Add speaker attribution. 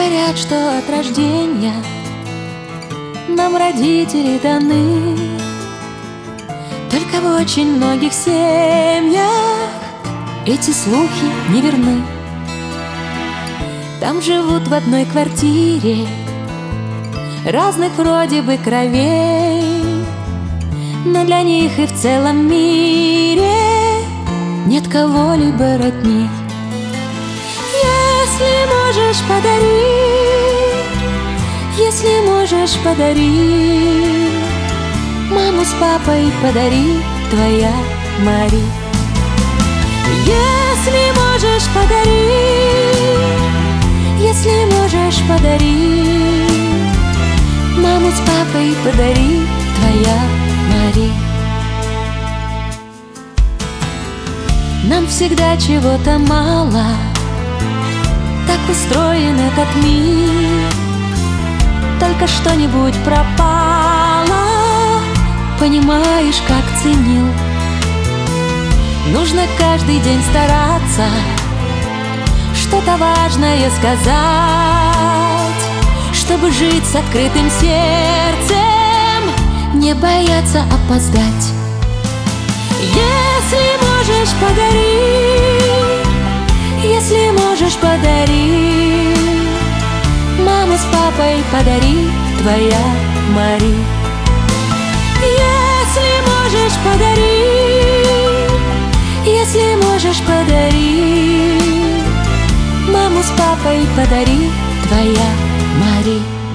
Speaker 1: Говорят, что от рождения нам родители даны. Только в очень многих семьях эти слухи неверны. Там живут в одной квартире разных вроде бы кровей, но для них и в целом мире нет кого-либо родней. Если можешь, подари, если можешь, подари маму с папой, подари, твоя Мари. Если можешь, подари, если можешь, подари маму с папой, подари, твоя Мари. Нам всегда чего-то мало, так устроен этот мир. Только что-нибудь пропало, понимаешь, как ценил. Нужно каждый день стараться что-то важное сказать, чтобы жить с открытым сердцем, не бояться опоздать. Если можешь, подари, если можешь, подари маму с папой, подари, твоя Мари. Если можешь, подари, если можешь, подари маму с папой, подари, твоя Мари.